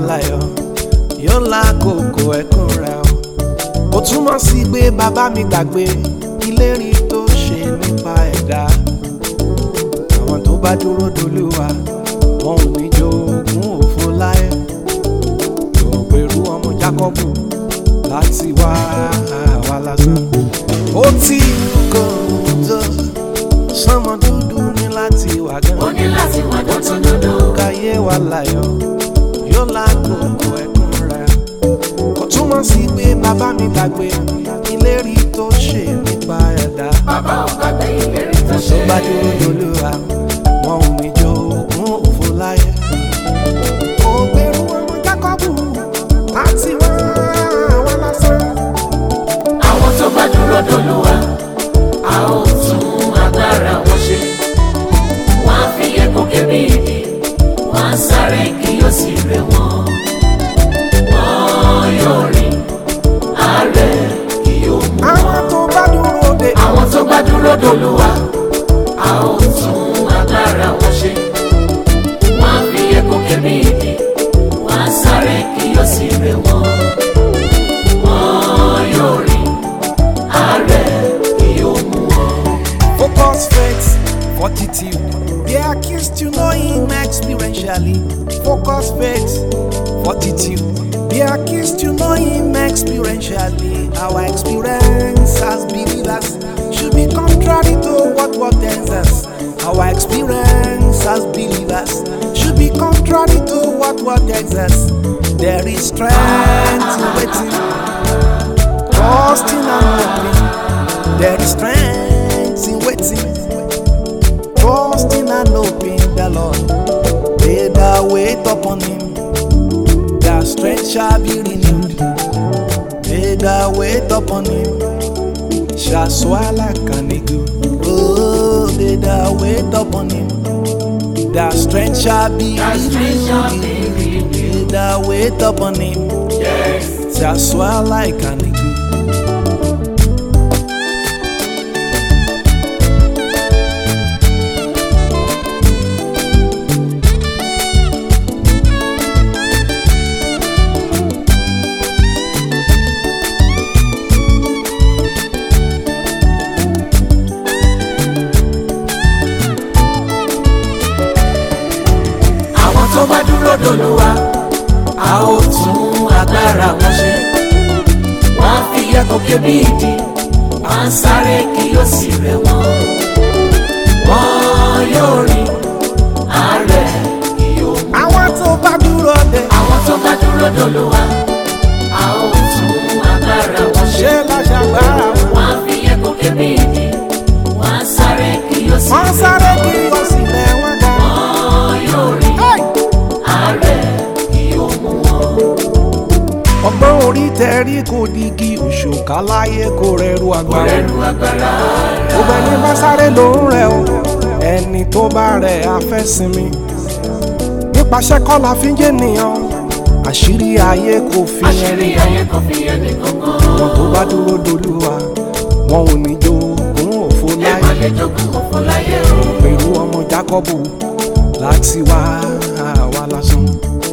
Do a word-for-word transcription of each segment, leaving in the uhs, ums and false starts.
láyọ̀ yóò lákòókò ẹkún rẹ̀ o. Ó túmọ̀ sí pé bàbá mi gbàgbé ìlérí tó ṣe nípa ẹ̀dá. Àwọn tó bá dúró d'Olúwa wọn ò ní jogún òfo láyé. Yóò pẹ̀lú ọmọ Jákọ́bù láti wá àwa lásán. Ó ti kò tó sánmọ̀ dúdú ní láti wà gan. Ó ní láti wà gan tó dúdú. Káyé wa láyọ̀ yóò lákòókò ẹkún rẹ̀. Kò túmọ̀ sí pé bàbá mi gbàgbé ìlérí tó ṣe nípa ẹ̀dá. Bàbá ò gbàgbé ìlérí tó ṣe. Tó bá dúró d'Olúwa wọn ò ní jogún òfo láyé. Ó gbèrú ọmọ Jákọ́bù láti wá àwa lásán. Àwọn tó bá dúró d'Olúwa a ó tún agbára wọn ṣe. Wọ́n á fi ẹ̀kọ́ kébí ìdí, wọ́n á sáré kí yóò sì rẹ̀ wọ́n. Wọ́n yóò rìn àárẹ̀ kí yóò mú wọn. Àwọn tó bá dúró de Àwọn tó bá dúró d'Olúwa a ó tún agbára wọn ṣe. Wọ́n á fi ẹ̀kọ́ kébí ìdí, wọ́n á sáré kí yóò sì rẹ̀ wọ́n. Wọ́n yóò rìn àárẹ̀ kí yóò mú wọn. focus, faith, fortitude. They accused you know him experientially. Focus, faith, fortitude. They accused you know him experientially. Our experience as believers should be contrary to what what tells us. Our experience as believers should be contrary to what what tells us. There is strength in waiting, trusting and hoping. There is strength in waiting, trusting and hoping the Lord. They that wait upon him, their strength shall be renewed. They that wait upon him shall soar like an eagle. Oh, they that wait upon him, their strength shall be Their strength shall be renewed. renewed. They that wait upon him Yes. shall soar like an eagle. Àwọn tó bá dúró d'Olúwa a ó tún agbára wọn ṣe. Wọ́n á fi ẹ̀kọ́ kébí ìdí, wọ́n á sáré kí yóò sì rẹ̀ wọ́n. Wọ́n yóò rìn àárẹ̀ kí yóò mú. Àwọn tó bá dúró de Àwọn tó bá dúró d'Olúwa a ó tún agbára wọn ṣe. ṣe láṣàgbára wọn. Wọ́n á fi ẹ̀kọ́ kébí ìdí, wọ́n á sáré kí yóò sì Wọ́n rẹ̀ sáré wọ́n. kí o sì lẹ̀ wọ́n gan. Wọ́n yóò rìn Hey! àárẹ̀ kí yóò mú wọn. Ọgbọ́n orí tẹ̀rí kò digi òṣùká láyé kò rẹ̀rù agbára. Ẹrù agbára rẹ̀. Gbogbo ẹni bá sáré ló ń rẹ̀ o, ẹni tó bá rẹ̀ á fẹ́ sinmi. Nípasẹ̀ kọ́ la fi ń jẹ́ nìyàn, àṣírí ayé kò fi ẹni Àṣírí kan. ayé kan fi ẹni kankan. Àwọn tó bá dúró d'Olúwa, wọn ò ní jogún òfo Ẹ má láyé. lè jogún òfò láyé o. Pẹ̀lú ọmọ Jákọ́bù láti wá àwa lásán.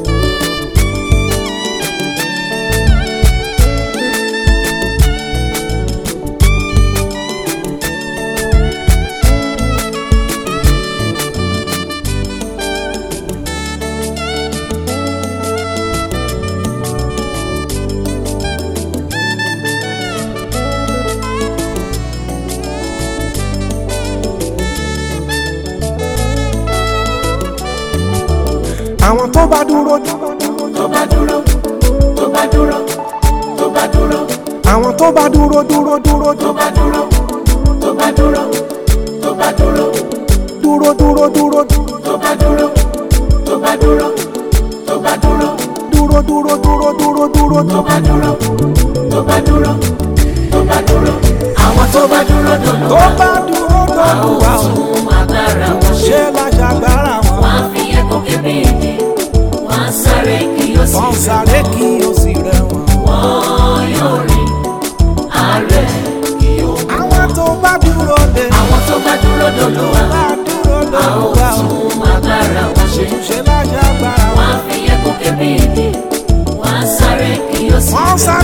Àwọn tó bá dúró Tó bá dúró, tó bá dúró, tó bá dúró, àwọn tó bá dúró dúró dúró tó bá dúró, tó bá dúró, tó bá dúró, dúró dúró dúró tó bá dúró, tó bá dúró, tó bá dúró, dúró dúró dúró dúró dúró tó bá dúró, tó bá dúró, tó bá dúró. Àwọn tó bá dúró tó d'Olúwa bá dúró a ó d'Olúwa o, tún agbára wọn ṣe. ṣe láṣàgbára wọn. Wọ́n á fi ẹ̀kọ́ kébí ìdí, wọ́n á sáré kí yóò sì Wọ́n rẹ̀ sáré wọ́n. kí o sì rẹ̀ wọ́n. Wọ́n yóò rìn àárẹ̀ kí yóò mú. Àwọn tó bá dúró de Àwọn tó bá dúró d'Olúwa bá dúró a ó d'Olúwa o, tún agbára wọn ṣe. ṣe láṣàgbára Wọ́n wọn. á fi ẹ̀kọ́ kébí gòkè bí ìdí, wọ́n á sáré kí yóò sì wọ́n rẹ̀. sáré